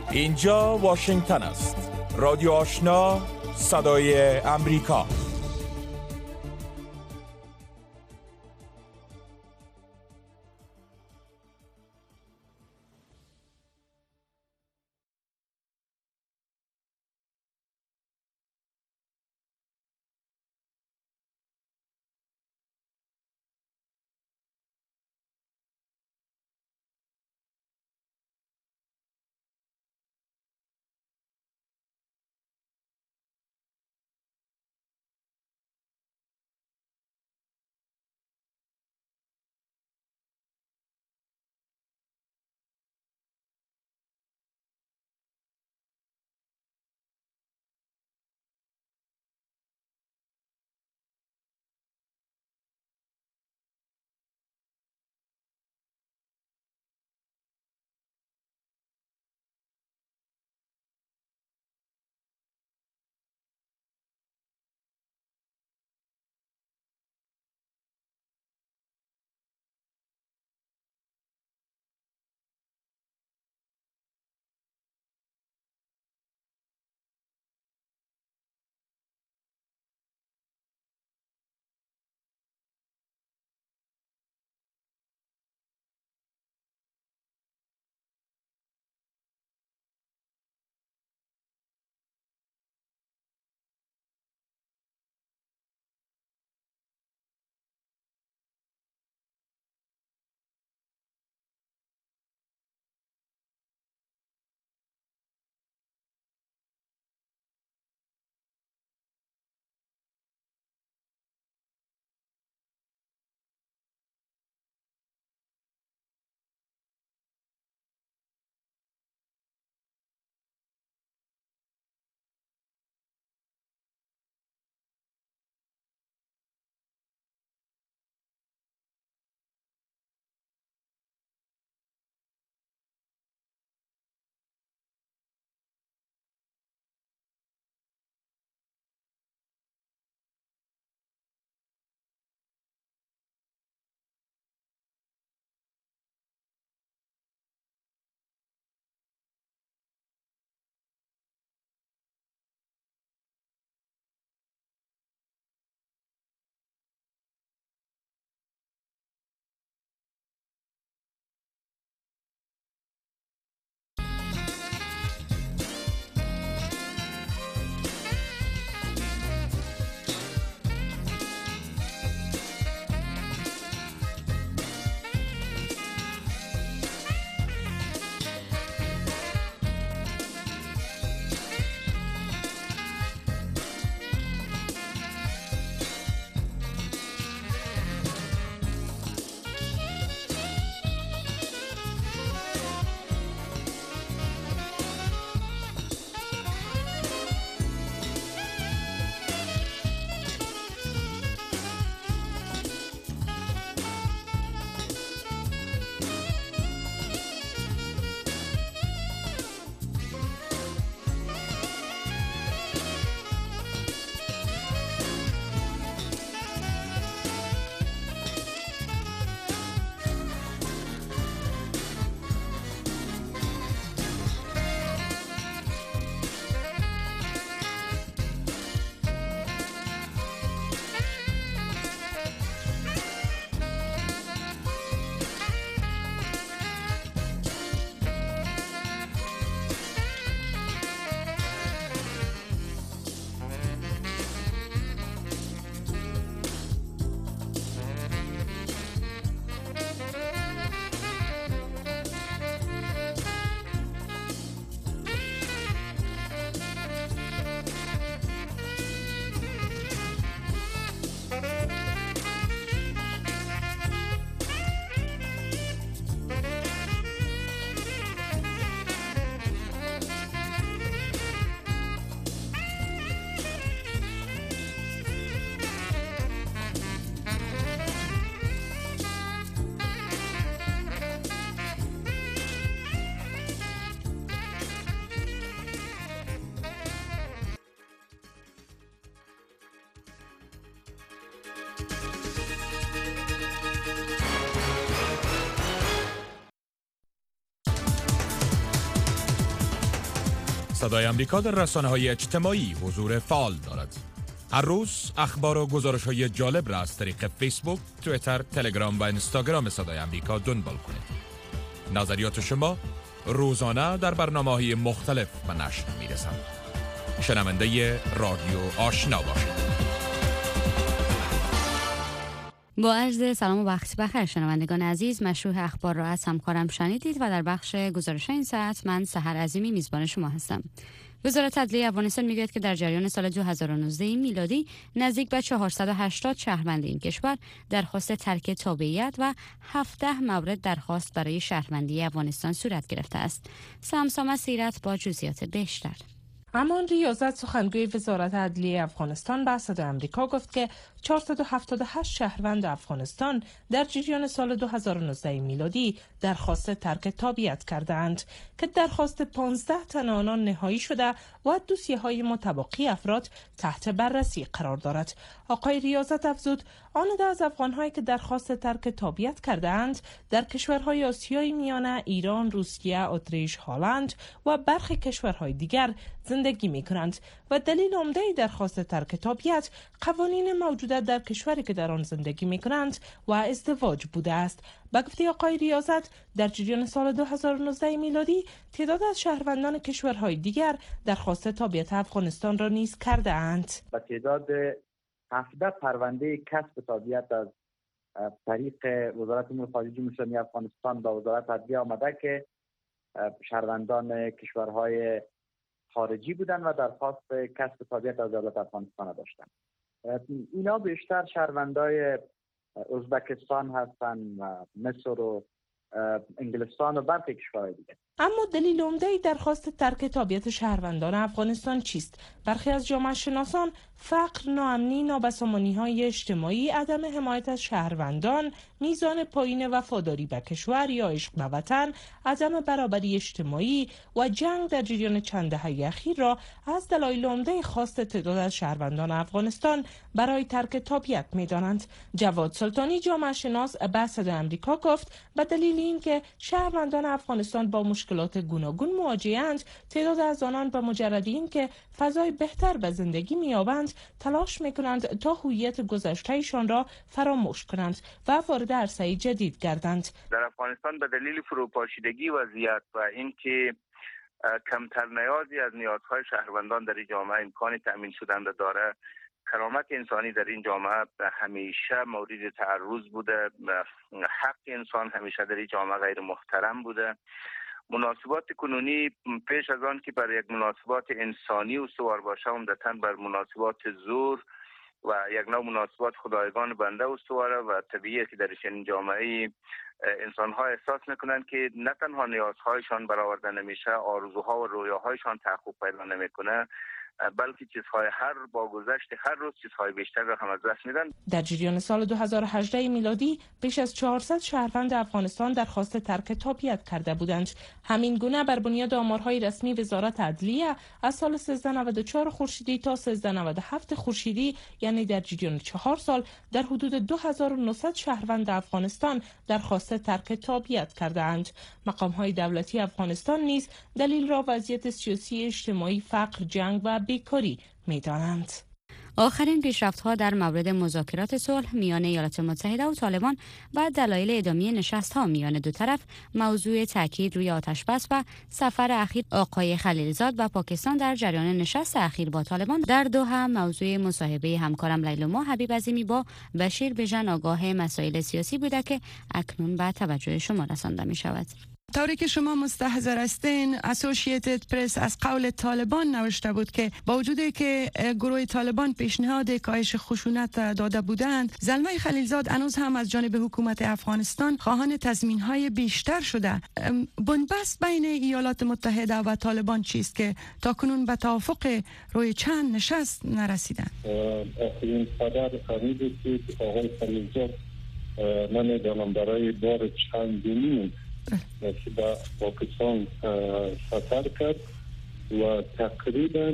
اینجا واشنگتن است. رادیو آشنا، صدای امریکا. صدای آمریکا در رسانه‌های اجتماعی حضور فعال دارد. هر روز اخبار و گزارش‌های جالب را از طریق فیسبوک، توییتر، تلگرام و اینستاگرام صدای آمریکا دنبال کنید. نظریات شما روزانه در برنامه‌های مختلف به نشر می‌رسند. شنونده رادیو آشنا باشید. با عرض سلام و وقت بخیر شنوندگان عزیز، مشروح اخبار را از همکارم شنیدید و در بخش گزارش این ساعت من سحر عظیمی میزبان شما هستم. وزارت عدلیه افغانستان میگوید که در جریان سال 2019 میلادی نزدیک به 480 شهروند این کشور درخواست ترک تابعیت و 17 مورد درخواست برای شهروندی افغانستان صورت گرفته است. سمسام سیرت با جزئیات بیشتر. امان ریاضت سخنگوی وزارت عدلیه افغانستان به صدای آمریکا گفت که 478 شهروند افغانستان در جریان سال 2019 میلادی درخواست ترک تابعیت کردند که درخواست 15 تن آنان نهایی شده و دوسیه‌های متباقی افراد تحت بررسی قرار دارد. آقای ریاضت افزود آن عده از افغان‌هایی که درخواست ترک تابعیت کردند در کشورهای آسیای میانه، ایران، روسیه، اتریش، هلند و برخی کشورهای دیگر زندگی می‌کنند و دلیل عمده درخواست ترک تابعیت قوانین موجوده در کشوری که در آن زندگی می‌کنند و ازدواج بوده است. به گفته آقای ریاضت در جریان سال 2019 میلادی تعداد از شهروندان کشورهای دیگر درخواست تابعیت افغانستان را نیز کرده اند. با تعداد 17 پرونده کسب تابعیت از طریق وزارت امور خارجه جمهوری اسلامی افغانستان با وزارت عدلیه آمده که شهروندان کشورهای خارجی بودند و درخواست کسب تابعیت از دولت افغانستان داشتند. اینا بیشتر شهروندای ازبکستان هستند و مصر و انگلستان و برخی کشورهای دیگه. اما دلیل عمده درخواست ترک تابعیت شهروندان افغانستان چیست؟ برخی از جامعه شناسان فقر، ناامنی، نابسامانی‌های اجتماعی، عدم حمایت از شهروندان، میزان پایین وفاداری به کشور یا عشق به وطن، عدم برابری اجتماعی و جنگ در جریان چند دهه اخیر را از دلایل عمده خواست تعداد از شهروندان افغانستان برای ترک تابعیت می‌دانند. جواد سلطانی جامعه شناس به صدای آمریکا گفت به دلیل اینکه شهروندان افغانستان با مشکلات گوناگون مواجه‌اند، تعداد از آنان به مجرد اینکه فضای بهتر به زندگی می‌یابند تلاش می‌کنند تا هویت گذشته‌شان را فراموش کنند و وارد عرصه جدید گردند. در افغانستان به دلیل فروپاشیدگی وضعیت و اینکه کمتر نیازی از نیازهای شهروندان در این جامعه امکان تأمین شدن داره، کرامت انسانی در این جامعه همیشه مورد تعرض بوده، حق انسان همیشه در این جامعه غیر محترم بوده. مناسبات کنونی پیش از آن که بر یک مناسبات انسانی استوار باشه، عمدتاً بر مناسبات زور و یک نوع مناسبات خدایگان بنده استواره و طبیعیه که در این جامعه انسان‌ها احساس میکنند که نه تنها نیازهایشان برآورده نمیشه، آرزوها و رویاهایشان تحقق پیدا نمیکنه، بلکه چیزهای با گذشت هر روز چیزهای بیشتر را هم از دست میدن. در جریان سال 2018 میلادی بیش از 400 شهروند افغانستان درخواست ترک تابعیت کرده بودند. همین گونه بر بنیاد آمارهای رسمی وزارت عدلیه از سال 1394 خورشیدی تا 1397 خورشیدی، یعنی در جریان 4 سال، در حدود 2900 شهروند افغانستان درخواست ترک تابعیت کرده‌اند. مقام‌های دولتی افغانستان نیز دلیل را وضعیت سیاسی، اجتماعی، فقر، جنگ و بیکاری می‌دانند. آخرین پیشرفت‌ها در مورد مذاکرات صلح میان ایالات متحده و طالبان و دلایل ادامه نشست‌ها میان دو طرف موضوع تاکید روی آتش‌بس و سفر اخیر آقای خلیلزاد و پاکستان در جریان نشست اخیر با طالبان در دوحه موضوع مصاحبه همکارم لیلوما حبیب عظیمی با بشیر بژن آگاه مسائل سیاسی بوده که اکنون به توجه شما رسانده می‌شود. طوری که شما مستحضر هستین، اسوسییتد پرس از قول طالبان نوشته بود که با وجودی که گروه طالبان پیشنهاد کاهش خشونت داده بودند، زلمه خلیلزاد هنوز هم از جانب حکومت افغانستان خواهان تضمین‌های بیشتر شده. بنبست بین ایالات متحده و طالبان چیست که تاکنون به توافق روی چند نشست نرسیدند؟ آخرین خبر خریدی که آقای خلیلزاد نمیدانم برای بار چندمی که به پاکستان سفر کرد و تقریبا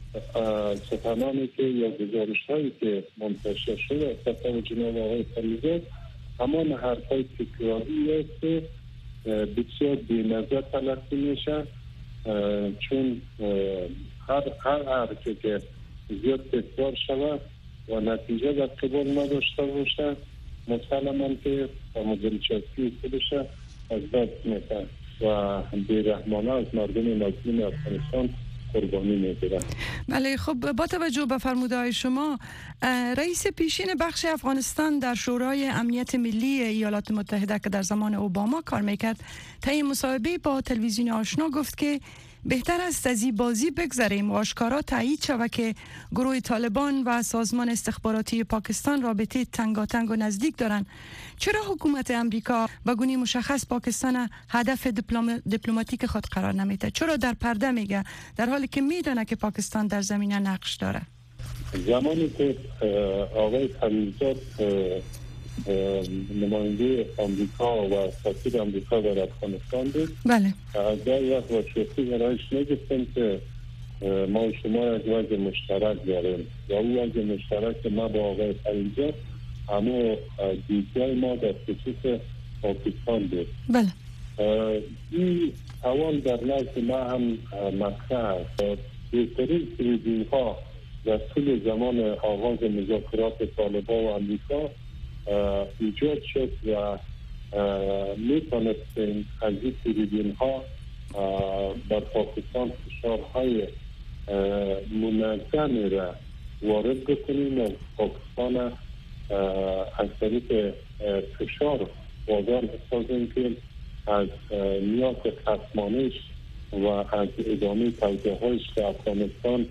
سخنانی که یا گزارش‌هایی که منتشر شده از طرف جناب آقای خلیلزاد همان حرف‌های تکراری است که بسیار بی‌نظر تلقی میشه چون هر که زیاد تکرار شود و نتیجه در قبال نداشته باشه مسلماً که دلچسپی خودش از دست میده و بیرحمانه از مردم مظلوم افغانستان قربانی میگیرند. بله، خب با توجه به فرمودهای شما، رئیس پیشین بخش افغانستان در شورای امنیت ملی ایالات متحده که در زمان اوباما کار میکرد طی مصاحبه با تلویزیون آشنا گفت که بهتر است از این بازی بگذریم و آشکارا تایید شود که گروه طالبان و سازمان استخباراتی پاکستان رابطه تنگاتنگ و نزدیک دارند. چرا حکومت امریکا به گونه مشخص پاکستان هدف دیپلماتیک خود قرار نمیده؟ چرا در پرده میگه در حالی که میدونه که پاکستان در زمینه نقش داره؟ زمانی که آقای خلیلزاد نماینده آمریکا و سفیر آمریکا در افغانستان بود، بله، در یک وضعیتی برایش نگفتیم که ما و شما یک وضع مشترک داریم و اون وضع مشترک ما با آقای خلیلزاد اما دیدگاه ما در خصوص پاکستان بود. بله، این اول در نزد ما هم مطرح است. بهترین تریبون ها در طول زمان آغاز مذاکرات طالبان و امریکا ایجاد شد و میتونستیم از این تریبون ها بر پاکستان فشارهای منظمی را وارد بکنیم و پاکستان از طریق فشار وادار بسازیم که از نیاز خصمانش و از ادامه توجیه‌هایش که افغانستان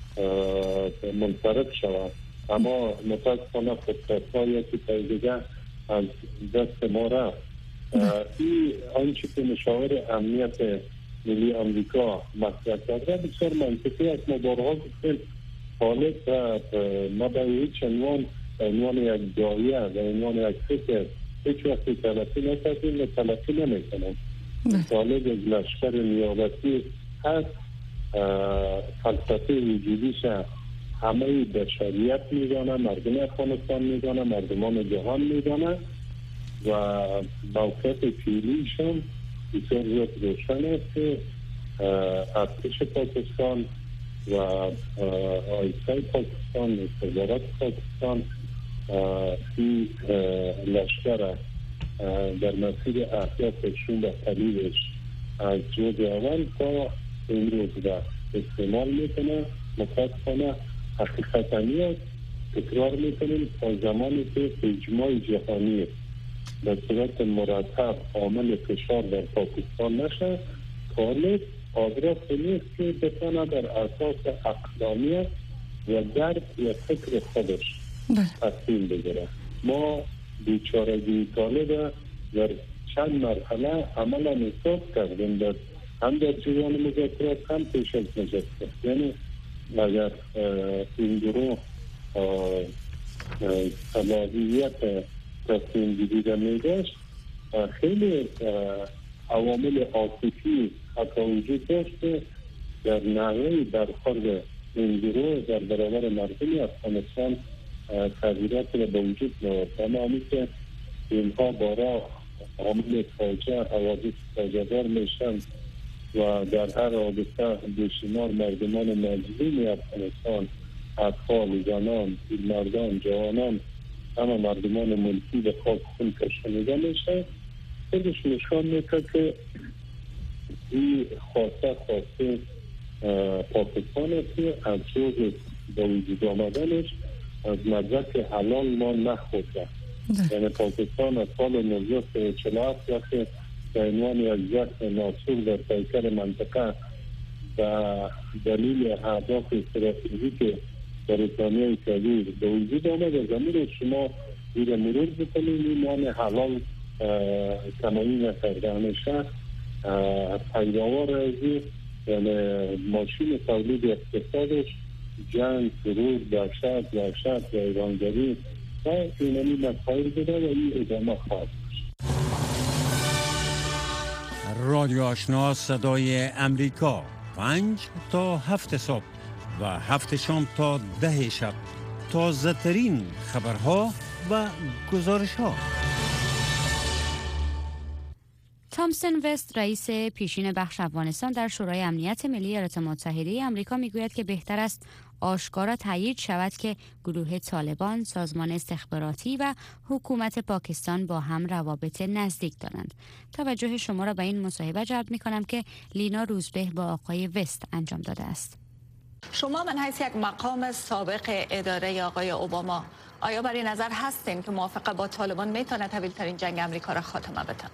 منصرف شود. اما متاسفانه فرصت‌های که دیگه از دست ما رفت. این آنچه که مشاور امنیت ملی آمریکا مطرح کرده بسیار منطقی است. ما بارها گفتیم طالب ما به هیچ عنوان یک داعیه و عنوان یک فکر هیچ وقت تلقی نکردیم و تلقی نمیکنیم. طالب از لشکر نیابتی هست، فلسفه وجودیش همه بشریت میدانه، مردم افغانستان میدانه، مردمان جهان میدانه و موقعیت فعلیشون بسیار زیاد روشن است که ارتش پاکستان و آیسای پاکستان، استخبارات پاکستان این لشکر در مسیر اهدافشون و طریقش از روز اول تا امروز را استعمال میکنه. متاسفانه حقیقتاً است تکرار میکنیم تا زمانی که اجماع جهانی به صورت مرتب عامل فشار در پاکستان نشه، طالب آدرس نیست که بتونه در اساس عقلانیت و درک و فکر خودش تصمیم بگیره. ما بیچارگی طالب در چند مرحله عملا احساس کردیم، هم در جریان مذاکرات هم پیش از مذاکرات. یعنی اگر این گروه صلاحیت تصمیم گیری میداشت، خیلی عوامل عاطفی حتی وجود داشت در نحوه برخورد این گروه در برابر مردم افغانستان تغییرات را به وجود می‌آورد. اما همین که اینها بارا عامل فاجعه حوادث فاجعه‌دار میشن و در هر حادثه بیشمار مردمان مظلوم افغانستان، اطفال، زنان، مردان، جوانان، همه مردمان ملکی به خاک خون کشانیده میشه، خودش نشان میده که این خواسته پاکستان است که از روز به وجود آمدنش از مدرک حلال ما نخورده. یعنی پاکستان از سال 1947 وقتی به عنوان یک جسم ناسور در پیکر منطقه و دلیل اهداف استراتژیک بریتانیای کبیر به وجود آمد، از امیر شما زیر مرور بکنید این نام حلال تمامی نکرده. همیشه پیداوار از یعنی ماشین تولید اقتصادش جنگ، سرور، وحشت و ایرانگری و اینمی مسائل بوده و این ادامه خواهد. رادیو آشنا صدای امریکا 5 تا 7 صبح و 7 شام تا 10 شب، تازه ترین خبرها و گزارش ها. تامسون وست رئیس پیشین بخش افغانستان در شورای امنیت ملی ایالات متحده آمریکا میگوید که بهتر است آشکارا تایید شود که گروه طالبان، سازمان استخباراتی و حکومت پاکستان با هم روابط نزدیک دارند. توجه شما را به این مصاحبه جلب می‌کنم که لینا روزبه با آقای وست انجام داده است. شما من حیث یک مقام سابق اداره آقای اوباما آیا برای نظر هستین که موافقه با طالبان میتونه طویل‌ترین جنگ امریکا را خاتمه بده؟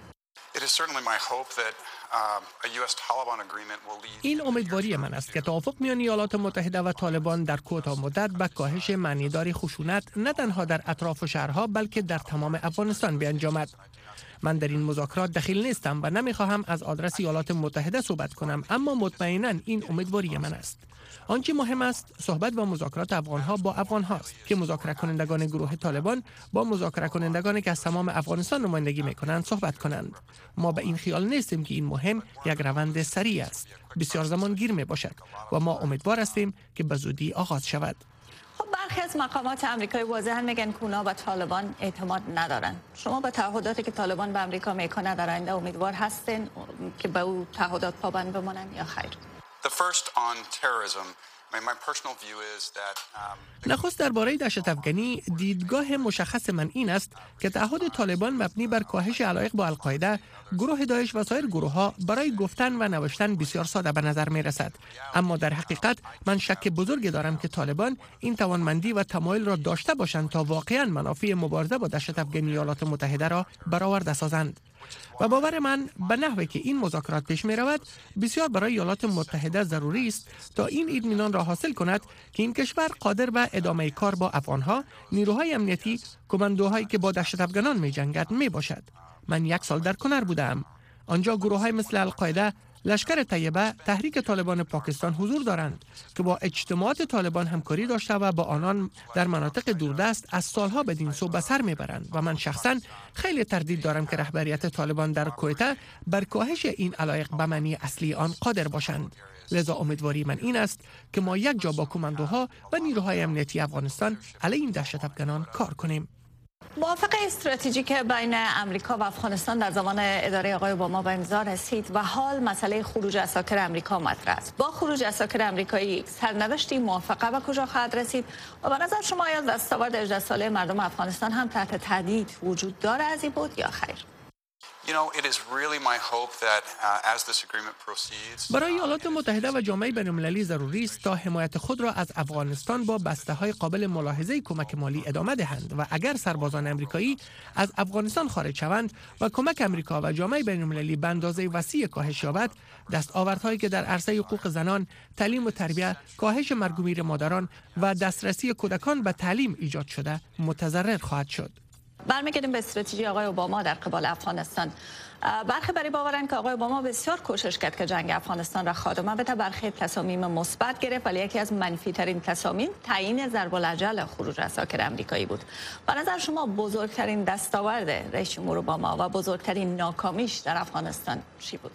این امیدواری من است که توافق میان ایالات متحده و طالبان در کوتاه مدت به کاهش معنیدار خشونت نه تنها در اطراف شهرها بلکه در تمام افغانستان بیانجامد. من در این مذاکرات دخیل نیستم و نمیخواهم از آدرس ایالات متحده صحبت کنم، اما مطمئناً این امیدواری من است. آنچه مهم است صحبت و مذاکرات افغانها با افغانهاست که مذاکره کنندگان گروه طالبان با مذاکره کنندگانی که از تمام افغانستان نمایندگی میکنند صحبت کنند. ما به این خیال نیستیم که این مهم یک روند سریع است. بسیار زمان گیر می باشد و ما امیدوار هستیم که به زودی آغاز شود. خب برخی از مقامات آمریکایی واضحاً میگن که اونا به طالبان اعتماد ندارن. شما به تعهداتی که طالبان به آمریکا میکنه در آینده امیدوار هستین که به او تعهدات پابند بمانن یا خیر؟ نخست درباره دهشت افغانی دیدگاه مشخص من این است که تعهد طالبان مبنی بر کاهش علایق با القاعده، گروه داعش و سایر گروه‌ها برای گفتن و نوشتن بسیار ساده به نظر می رسد، اما در حقیقت من شک بزرگی دارم که طالبان این توانمندی و تمایل را داشته باشند تا واقعاً منافع مبارزه با دهشت افغانی ایالات متحده را برآورده سازند. و باور من به نحوی که این مذاکرات پیش می رود بسیار برای ایالات متحده ضروری است تا این اطمینان را حاصل کند که این کشور قادر به ادامه کار با افغانها، نیروهای امنیتی، کماندوهایی که با دهشت افغانان می جنگد می باشد. من 1 سال در کنر بودم. آنجا گروه‌های مثل القاعده، لشکر طیبه، تحریک طالبان پاکستان حضور دارند که با اجتماعات طالبان همکاری داشته و با آنان در مناطق دوردست از سالها بدین سو به سر میبرند و من شخصا خیلی تردید دارم که رهبریت طالبان در کویته بر کاهش این علایق به معنی اصلی آن قادر باشند. لذا امیدواری من این است که ما یک جا با کماندوها و نیروهای امنیتی افغانستان علیه این دهشت افغانان کار کنیم. موافقه استراتژیک بین امریکا و افغانستان در زمان اداره آقای اوباما به امضا رسید و حال مسئله خروج عساکر امریکا مطرح است. با خروج عساکر آمریکایی سرنوشت موافقه به کجا خواهد رسید و به نظر شما آیا دستاورد 18 ساله مردم افغانستان هم تحت تهدید وجود داره از این بود یا خیر؟ برای ایالات متحده و جامعه بین‌المللی ضروری است تا حمایت خود را از افغانستان با بسته‌های قابل ملاحظه کمک مالی ادامه دهند و اگر سربازان آمریکایی از افغانستان خارج شوند و کمک آمریکا و جامعه بین‌المللی به اندازه وسیع کاهش یابد، دستاوردهایی که در عرصه حقوق زنان، تعلیم و تربیت، کاهش مرگ و میر مادران و دسترسی کودکان به تعلیم ایجاد شده متضرر خواهد شد. برمیگردیم به استراتژی آقای اوباما در قبال افغانستان. برخی برای باورند که آقای اوباما بسیار کوشش کرد که جنگ افغانستان را خاتمه بده، برخی تصامیم مثبت گرفت، ولی یکی از منفی ترین تصامیم تعیین ضرب الاجل خروج عساکر آمریکایی بود. به نظر شما بزرگترین دستاورد رئیس جمهور اوباما و بزرگترین ناکامیش در افغانستان چی بود؟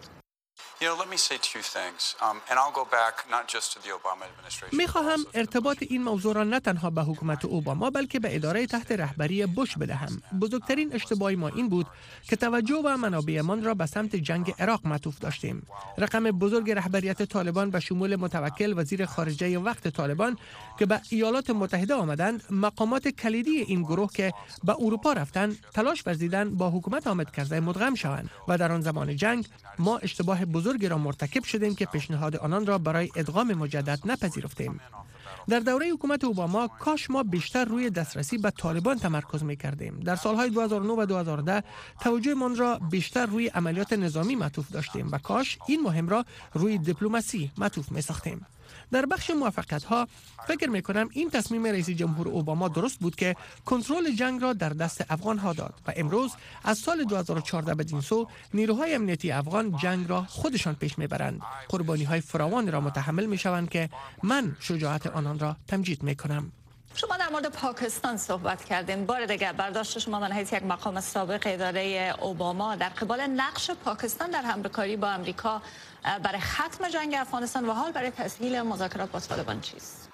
می‌خواهم ارتباط این موضوع را نه تنها به حکومت اوباما بلکه به اداره تحت رهبری بوش بدهم. بزرگترین اشتباه ما این بود که توجه و منابعمان را به سمت جنگ عراق معطوف داشتیم. رقم بزرگ رهبریت طالبان به شمول متوکل وزیر خارجه وقت طالبان که به ایالات متحده آمدند، مقامات کلیدی این گروه که به اروپا رفتند تلاش ورزیدند با حکومت حامد کرزی مدغم شوند و در آن زمان جنگ ما اشتباه بزرگی را مرتکب شدیم که پیشنهاد آنان را برای ادغام مجدد نپذیرفتیم. در دوره حکومت اوباما کاش ما بیشتر روی دسترسی به طالبان تمرکز می‌کردیم. در سالهای 2009 و 2010 توجه من را بیشتر روی عملیات نظامی معطوف داشتیم و کاش این مهم را روی دیپلماسی معطوف می‌ساختیم. در بخش موفقیت‌ها فکر می‌کنم این تصمیم رئیس جمهور اوباما درست بود که کنترل جنگ را در دست افغان‌ها داد و امروز از سال 2014 بدین سو نیروهای امنیتی افغان جنگ را خودشان پیش می‌برند. قربانی‌های فراوان را متحمل می‌شوند که من شجاعت آنان را تمجید می‌کنم. شما در مورد پاکستان صحبت کردین. بار دیگر برداشت شما من حیث یک مقام سابق اداره اوباما در قبال نقش پاکستان در همکاری با امریکا برای ختم جنگ افغانستان و حال برای تسهیل مذاکرات با طالبان چیست؟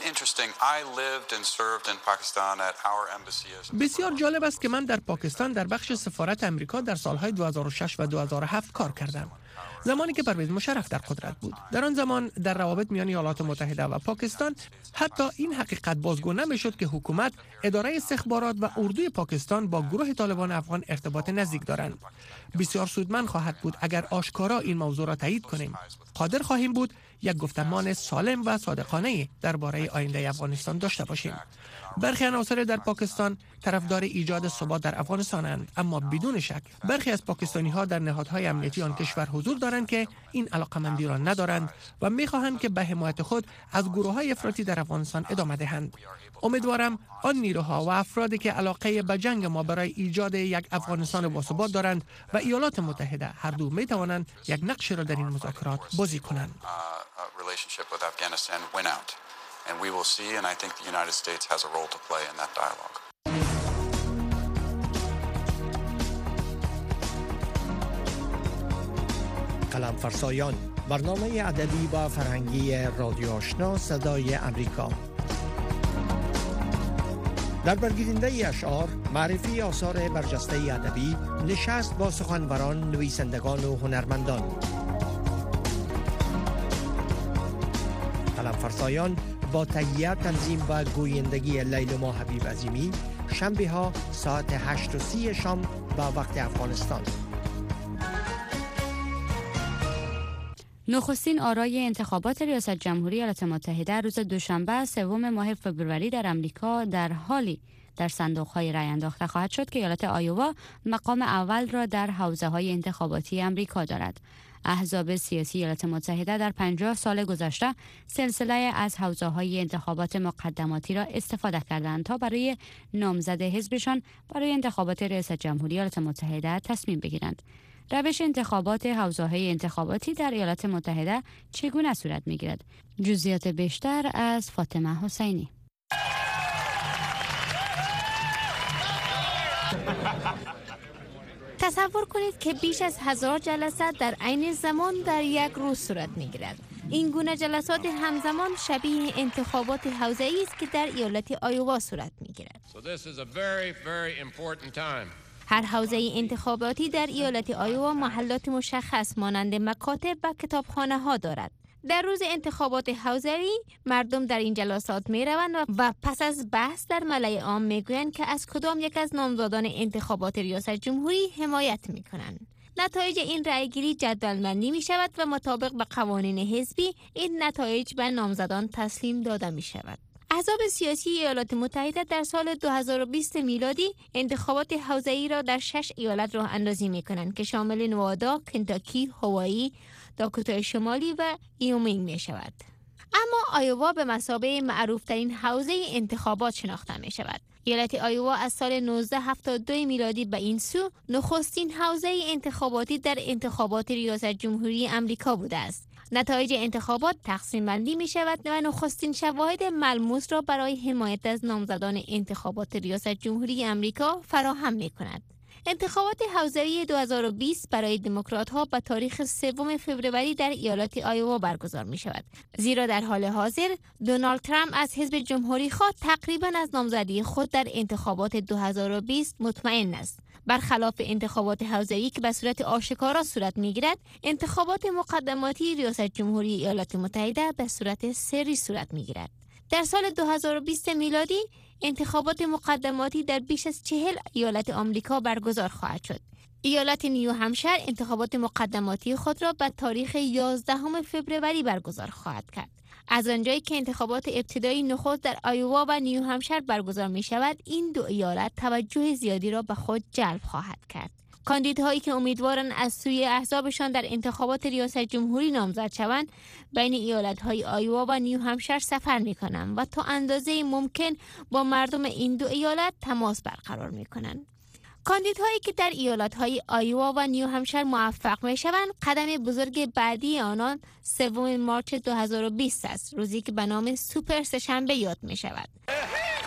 بسیار جالب است که من در پاکستان در بخش سفارت امریکا در سالهای 2006 و 2007 کار کردم. زمانی که پرویز مشرف در قدرت بود. در آن زمان در روابط میان ایالات متحده و پاکستان حتی این حقیقت بازگو نمیشد که حکومت، اداره استخبارات و اردوی پاکستان با گروه طالبان افغان ارتباط نزدیک دارند. بسیار سودمند خواهد بود اگر آشکارا این موضوع را تایید کنیم. قادر خواهیم بود یک گفتمان سالم و صادقانه درباره آینده افغانستان داشته باشیم. برخی عناصر در پاکستان طرفدار ایجاد ثبات در افغانستانند، اما بدون شک برخی از پاکستانی‌ها در نهادهای امنیتی آن کشور حضور دارند که این علاقمندی را ندارند و می‌خواهند که به حمایت خود از گروه‌های افراطی در افغانستان ادامه دهند. امیدوارم آن نیروها و افرادی که علاقه به جنگ ما برای ایجاد یک افغانستان باثبات دارند و ایالات متحده هر دو می‌توانند یک نقشی را در این مذاکرات بازی کنند. And we will see, and I think the United States has a role to play in that dialogue. قلم فرسایان، برنامه ادبی و فرهنگی رادیو آشنا صدای امریکا. در برگیرنده اشعار، معرفی آثار برجسته ادبی، نشست با سخنوران، نویسندگان و هنرمندان. قلم فرسایان با تهیه، تنظیم و گویندگی لیلما حبیب عظیمی، شنبه ها ساعت 8:30 شام با وقت افغانستان. نخستین آرای انتخابات ریاست جمهوری ایالات متحده روز دوشنبه 3 ماه فوریه در امریکا در حالی در صندوق‌های رای انداخته خواهد شد که ایالت آیووا مقام اول را در حوزه‌های انتخاباتی امریکا دارد. احزاب سیاسی ایالات متحده در 50 سال گذشته سلسله از حوزه‌های انتخابات مقدماتی را استفاده کردند تا برای نامزد حزبشان برای انتخابات ریاست جمهوری ایالات متحده تصمیم بگیرند. روش انتخابات حوزه‌های انتخاباتی در ایالات متحده چگونه صورت می‌گیرد؟ جزئیات بیشتر از فاطمه حسینی. تصور کنید که بیش از 1000 جلسه در عین زمان در یک روز صورت می‌گیرد. این گونه جلسات همزمان شبیه انتخابات حوزه‌ای است که در ایالت آیووا صورت می‌گیرد. هر حوزه انتخاباتی در ایالت آیووا محلات مشخص مانند مکاتب و کتابخانه‌ها دارد. در روز انتخابات حوزه‌ای مردم در این جلسات می‌روند و پس از بحث در ملأ عام می‌گویند که از کدام یک از نامزدان انتخابات ریاست جمهوری حمایت می‌کنند. نتایج این رأیگیری جدول‌بندی می‌شود و مطابق به قوانین حزبی این نتایج به نامزدان تسلیم داده می‌شود. احزاب سیاسی ایالات متحده در سال 2020 میلادی انتخابات حوزه‌ای را در 6 ایالت راه اندازی می‌کنند که شامل نوادا، کنتاکی، هاوایی، داکوتای شمالی و ایومینگ می‌شود. اما آیووا به مثابه معروف‌ترین حوزه انتخابات شناخته می‌شود. ایالت آیووا از سال 1972 میلادی به این سو نخستین حوزه انتخاباتی در انتخابات ریاست جمهوری امریکا بوده است. نتایج انتخابات تقسیم بندی می شود و نخستین شواهد ملموس را برای حمایت از نامزدان انتخابات ریاست جمهوری امریکا فراهم می کند. انتخابات حوزه‌ای 2020 برای دموکرات‌ها به تاریخ 3 فوریه در ایالت آیووا برگزار می شود. زیرا در حال حاضر دونالد ترامپ از حزب جمهوری خواه تقریباً از نامزدی خود در انتخابات 2020 مطمئن است. برخلاف انتخابات حوزه‌ای که به صورت آشکارا صورت می‌گیرد، انتخابات مقدماتی ریاست جمهوری ایالات متحده به صورت سری صورت می‌گیرد. در سال 2020 میلادی انتخابات مقدماتی در بیش از 40 ایالت آمریکا برگزار خواهد شد. ایالت نیو همشر انتخابات مقدماتی خود را به تاریخ 11 فوریه برگزار خواهد کرد. از آنجایی که انتخابات ابتدایی نخست در آیووا و نیو همشر برگزار می شود، این دو ایالت توجه زیادی را به خود جلب خواهد کرد. کاندیداهایی که امیدوارند از سوی احزابشان در انتخابات ریاست جمهوری نامزد شوند، بین ایالت‌های آیووا و نیو همشر سفر می‌کنند و تا اندازه ممکن با مردم این دو ایالت تماس برقرار می‌کنند. کاندیداهایی که در ایالت‌های آیووا و نیو همشر موفق می‌شوند، قدم بزرگ بعدی آنان 3 مارس 2020 است، روزی که به نام سوپر سه‌شنبه یاد می‌شود.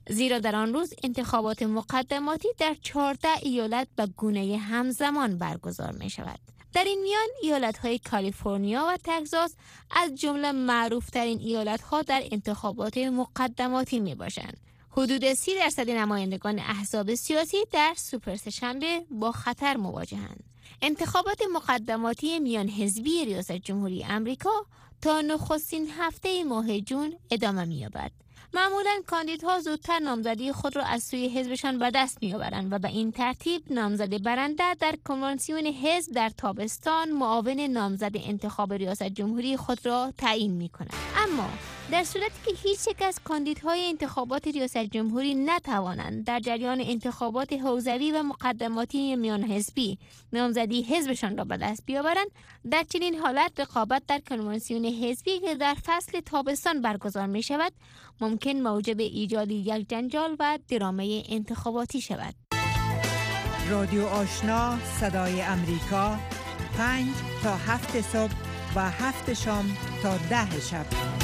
زیرا در آن روز انتخابات مقدماتی در 14 ایالت به گونه همزمان برگزار می شود. در این میان ایالت‌های کالیفرنیا و تگزاس از جمله معروف‌ترین ایالت‌ها در انتخابات مقدماتی می‌باشند. حدود 30% نمایندگان احزاب سیاسی در سوپر سه‌شنبه با خطر مواجهند. انتخابات مقدماتی میان حزبی ریاست جمهوری آمریکا تا نخستین هفته ماه جون ادامه می‌یابد. معمولاً کاندیدها زودتر نامزدی خود را از سوی حزبشان به دست می‌آورند و به این ترتیب نامزد برنده در کنوانسیون حزب در تابستان معاون نامزد انتخاب ریاست جمهوری خود را تعیین می‌کند. اما در صورتی که هیچ یک از کاندیدهای انتخابات ریاست جمهوری نتوانند در جریان انتخابات حوزوی و مقدماتی میان حزبی نامزدی حزبشان را به دست بیاورند، در چنین حالت رقابت در کنوانسیون حزبی که در فصل تابستان برگزار می شود ممکن موجب ایجاد یک جنجال و درامه انتخاباتی شود. رادیو آشنا صدای امریکا 5 تا 7 صبح و 7 شام تا 10 شب.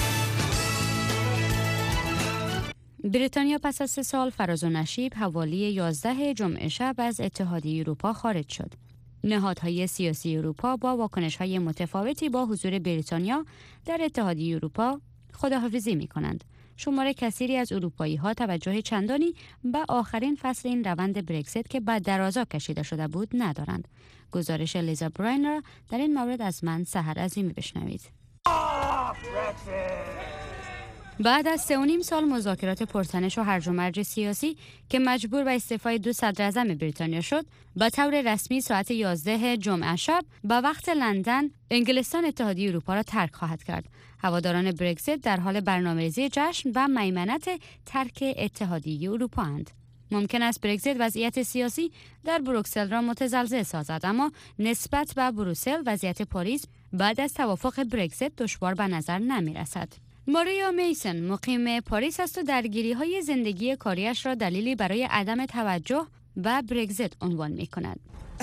بریتانیا پس از 3 سال فراز و نشیب حوالی 11 جمعه شب از اتحادیه اروپا خارج شد. نهادهای سیاسی اروپا با واکنش‌های متفاوتی با حضور بریتانیا در اتحادیه اروپا خداحافظی می‌کنند. شمار کثیری از اروپایی‌ها توجه چندانی به آخرین فصل این روند برگزیت که بعد درازا کشیده شده بود ندارند. گزارش لیزا براین را در این مورد از من سحر عظیمی بشنوید. بعد از 3.5 سال مذاکرات پرتنش و هرج و مرج سیاسی که مجبور به استعفای 2 صدراعظم بریتانیا شد، به طور رسمی ساعت 11 جمعه شب به وقت لندن انگلستان اتحادیه اروپا را ترک خواهد کرد. هواداران برگزیت در حال برنامه‌ریزی جشن و میمنت ترک اتحادیه اروپا اند. ممکن است برگزیت وضعیت سیاسی در بروکسل را متزلزل سازد، اما نسبت به بروسل وضعیت پاریس بعد از توافق برگزیت دشوار به نظر نمی رسد. ماریا میسن مقیم پاریس است و درگیری‌های زندگی کاریش را دلیلی برای عدم توجه به برگزیت عنوان می‌کند.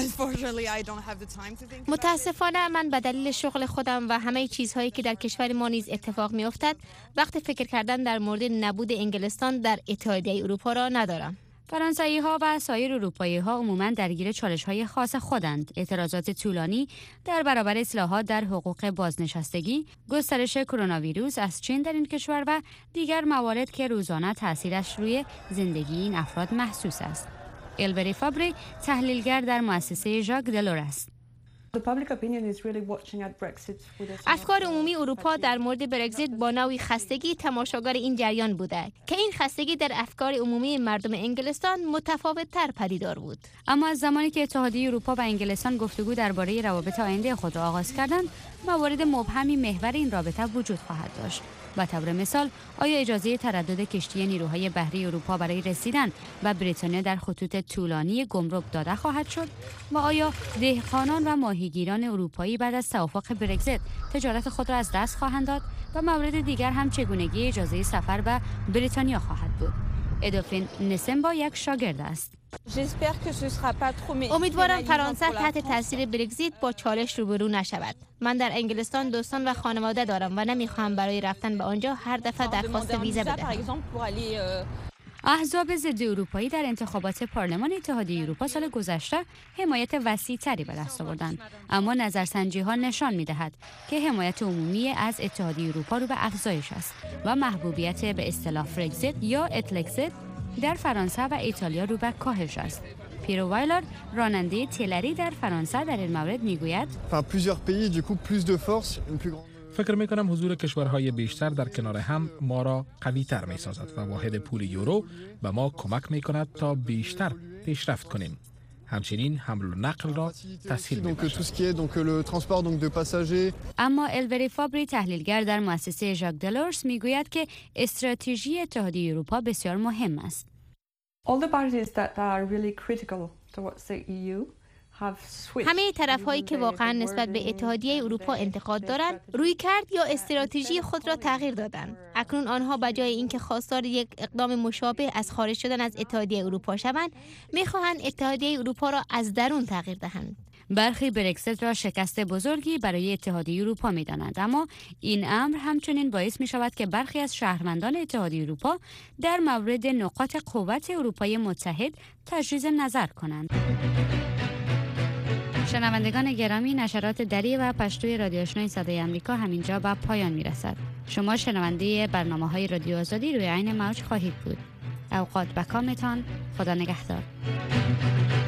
متاسفانه من به دلیل شغل خودم و همه چیزهایی که در کشور ما نیز اتفاق می‌افتد وقت فکر کردن در مورد نبود انگلستان در اتحادیه اروپا را ندارم. فرانسوی‌ها و سایر اروپایی‌ها عموماً درگیر چالش‌های خاص خودند. اعتراضات طولانی در برابر اصلاحات در حقوق بازنشستگی، گسترش کرونا ویروس از چین در این کشور و دیگر موارد که روزانه تأثیرش روی زندگی این افراد محسوس است. البری فابری تحلیلگر در مؤسسه ژاک دلور است. افکار عمومی اروپا در مورد برگزیت با نوعی خستگی تماشاگر این جریان بوده که این خستگی در افکار عمومی مردم انگلستان متفاوت‌تر پدیدار بود. اما از زمانی که اتحادیه اروپا و انگلستان گفتگو درباره روابط آینده خود را آغاز کردند، موارد مبهمی محور این رابطه وجود خواهد داشت. به طور مثال، آیا اجازه تردد کشتی نیروهای بحری اروپا برای رسیدن به بریتانیا در خطوط طولانی گمرک داده خواهد شد؟ و آیا دهقانان و ماهیگیران اروپایی بعد از توافق برگزیت تجارت خود را از دست خواهند داد؟ و موارد دیگر هم چگونگی اجازه سفر به بریتانیا خواهد بود. ادوفین نسمبا یک شاگرد است. امیدوارم فرانسه تحت تاثیر برگزیت با چالش روبرو نشود. من در انگلستان دوستان و خانواده دارم و نمیخواهم برای رفتن به آنجا هر دفعه درخواست ویزا بدهم. احزاب ضد اروپایی در انتخابات پارلمان اتحادیه اروپا سال گذشته حمایت وسیع‌تری به دست آوردند، اما نظرسنجی‌ها نشان می‌دهد که حمایت عمومی از اتحادیه اروپا رو به افزایش است و محبوبیت به اصطلاح فرگزیت یا اتلکزیت در فرانسه و ایتالیا رو به کاهش است. پیرو وایلر راننده تلری در فرانسه در این مورد میگوید فکر میکنم حضور کشورهای بیشتر در کنار هم ما را قوی تر می سازد و واحد پول یورو به ما کمک می کند تا بیشتر پیشرفت کنیم. همچنین حمل و نقل را تسهیل می‌بخشد. اما البری فابری تحلیلگر در مؤسسه ژاک دلورس میگوید که استراتژی اتحادیه اروپا بسیار مهم است. همه طرف‌هایی که واقعا نسبت به اتحادیه اروپا انتقاد دارند، رویکرد یا استراتژی خود را تغییر دادند. اکنون آنها به جای اینکه خواستار یک اقدام مشابه از خارج شدن از اتحادیه اروپا شوند، می‌خواهند اتحادیه اروپا را از درون تغییر دهند. برخی برکزیت را شکست بزرگی برای اتحادیه اروپا می‌دانند، اما این امر همچنین باعث می‌شود که برخی از شهروندان اتحادیه اروپا در مورد نقاط قوت اروپای متحد تجدید نظر کنند. شنوندگان گرامی، نشرات دری و پشتوی رادیو آشنای صدای آمریکا همینجا به پایان میرسد. شما شنونده برنامه‌های رادیو آزادی روی عین موج خواهید بود. اوقات بکامتان. خدا نگهدار.